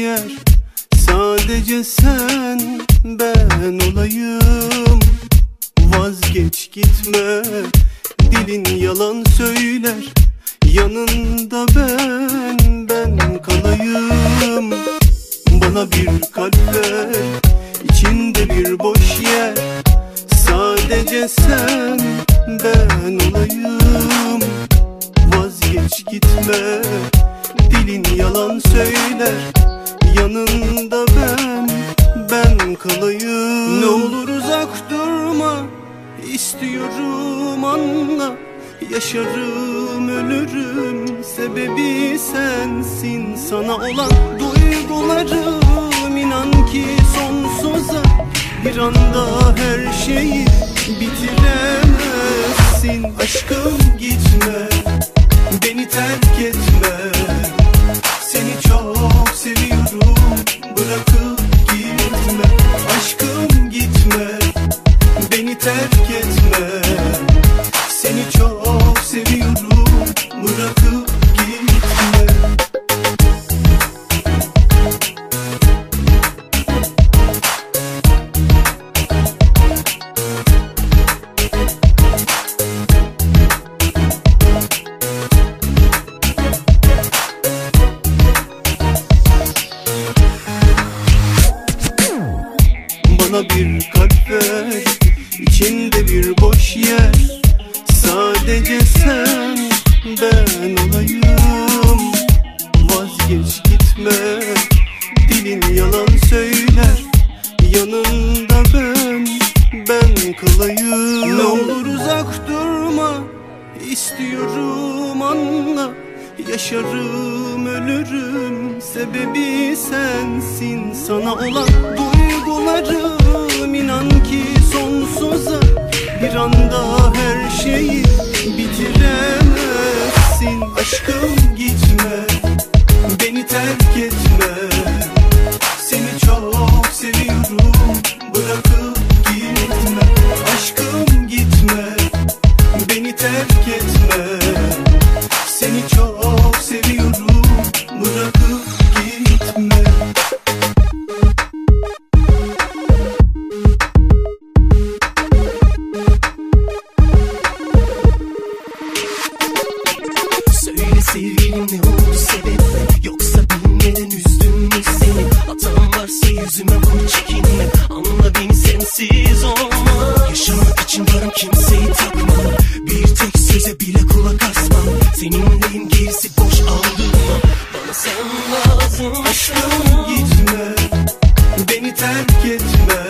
yer. Sadece sen, ben olayım. Vazgeç gitme, dilin yalan söyler. Yanında ben kalayım. Bana bir kalp ver, içinde bir boş yer. Sadece sen, ben olayım. Vazgeç gitme, dilin yalan söyler. Yanında ben kalayım. Ne olur uzak durma, istiyorum anla. Yaşarım ölürüm, sebebi sensin. Sana olan duygularım inan ki sonsuza. Bir anda her şeyi bitiremezsin. Aşkım gitme, beni terk etme. Seni çok seviyorum, bırakıp gitme. Aşkım gitme, beni terk etme. Seni çok seviyorum, bırakıp gitme. Bana bir kalp ver, içinde bir boş yer. Sadece sen, ben olayım. Vazgeç gitme, dilin yalan söyler. Yanında ben kalayım. Ne olur uzak durma, istiyorum anla. Yaşarım ölürüm, sebebi sensin. Sana olan duygularım inan ki sonsuza. Bir anda her şeyi bitiremezsin. Aşkım gitme, beni terk etme. Seni çok seviyorum, bırakıp gitme. Aşkım gitme, beni terk etme. Seni çok seviyorum, bırakıp gitme. Söyle sevgilim, ne oldu sebep? Yoksa bilmeden üzdüm mü seni? Hatam varsa yüzüme vur, çekinme. Anla beni, sensiz olmam. Yaşamak için varım, kimseyi takmam. Bir tek söze bile kulak asmam. Seninleyim, gerisi boş, aldırma. Bana sen lazım. Aşkım gitme, beni terk etme.